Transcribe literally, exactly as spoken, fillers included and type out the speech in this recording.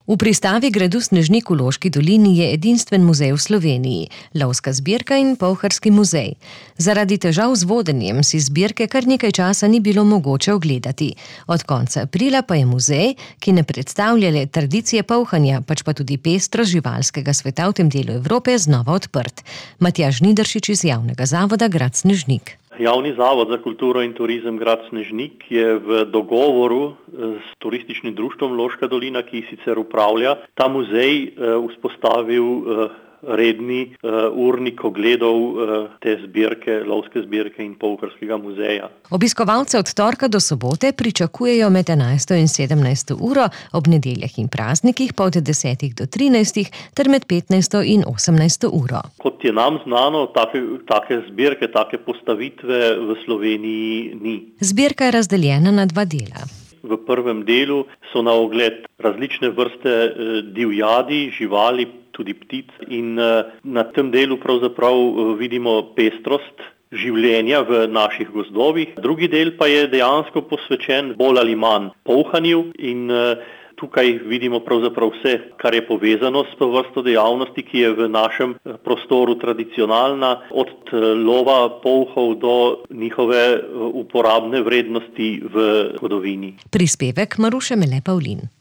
V pristavi gradu Snežnik v Loški dolini je edinstven muzej v Sloveniji, lovska zbirka in polharski muzej. Zaradi težav z vodenjem si zbirke kar nekaj časa ni bilo mogoče ogledati. Od konca aprila pa je muzej, ki ne predstavlja le tradicije polhanja, pač pa tudi pestrost živalskega sveta v tem delu Evrope, znova odprt. Matjaž Žnidaršič iz javnega zavoda Grad Snežnik. Javni zavod za kulturo in turizem Grad Snežnik je v dogovoru s turističnim društvom Loška dolina, ki sicer upravlja ta muzej, vzpostavil redni urnik ogledov te zbirke, lovske zbirke in polharskega muzeja. Obiskovalce od torka do sobote pričakujejo med enajsto in sedemnajsto uro, ob nedeljah in praznikih pa od desetih do trinajstih ter med petnajsto in osemnajsto uro. Kot je nam znano, take, take zbirke, take postavitve v Sloveniji ni. Zbirka je razdeljena na dva dela. V prvem delu so na ogled različne vrste divjadi, živali, tudi ptic, in na tem delu pravzaprav vidimo pestrost življenja v naših gozdovih. Drugi del pa je dejansko posvečen bolj ali manj polhanju in tukaj vidimo pravzaprav vse, kar je povezano s to vrsto dejavnosti, ki je v našem prostoru tradicionalna, od lova polhov do njihove uporabne vrednosti v zgodovini. Prispevek Maruše Mele Pavlin.